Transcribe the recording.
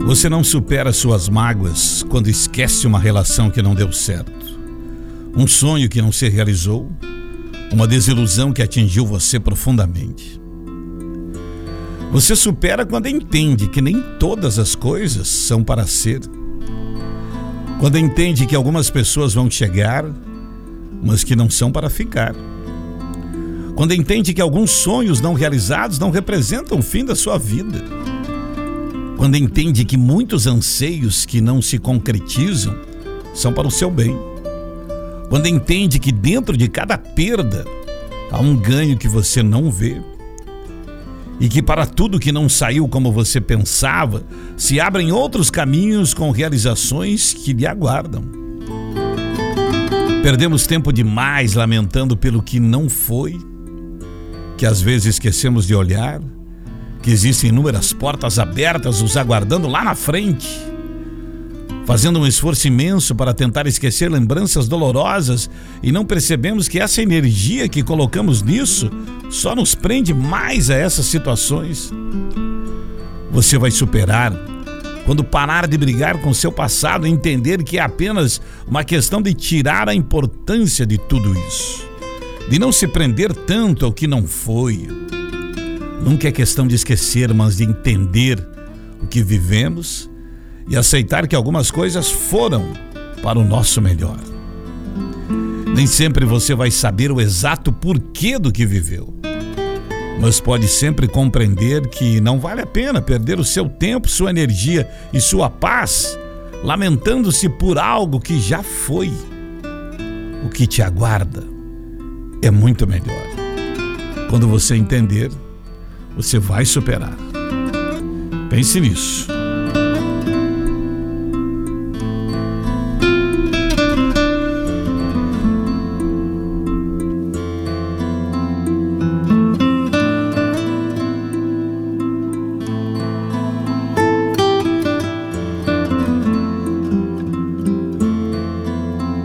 Você não supera suas mágoas quando esquece uma relação que não deu certo, um sonho que não se realizou, uma desilusão que atingiu você profundamente. Você supera quando entende que nem todas as coisas são para ser. Quando entende que algumas pessoas vão chegar, mas que não são para ficar. Quando entende que alguns sonhos não realizados não representam o fim da sua vida. Quando entende que muitos anseios que não se concretizam são para o seu bem. Quando entende que dentro de cada perda há um ganho que você não vê. E que para tudo que não saiu como você pensava, se abrem outros caminhos com realizações que lhe aguardam. Perdemos tempo demais lamentando pelo que não foi, que às vezes esquecemos de olhar, que existem inúmeras portas abertas nos aguardando lá na frente, fazendo um esforço imenso para tentar esquecer lembranças dolorosas e não percebemos que essa energia que colocamos nisso só nos prende mais a essas situações. Você vai superar quando parar de brigar com seu passado e entender que é apenas uma questão de tirar a importância de tudo isso, de não se prender tanto ao que não foi. Nunca é questão de esquecer, mas de entender o que vivemos e aceitar que algumas coisas foram para o nosso melhor. Nem sempre você vai saber o exato porquê do que viveu, mas pode sempre compreender que não vale a pena perder o seu tempo, sua energia e sua paz lamentando-se por algo que já foi. O que te aguarda é muito melhor. Quando você entender, você vai superar. Pense nisso.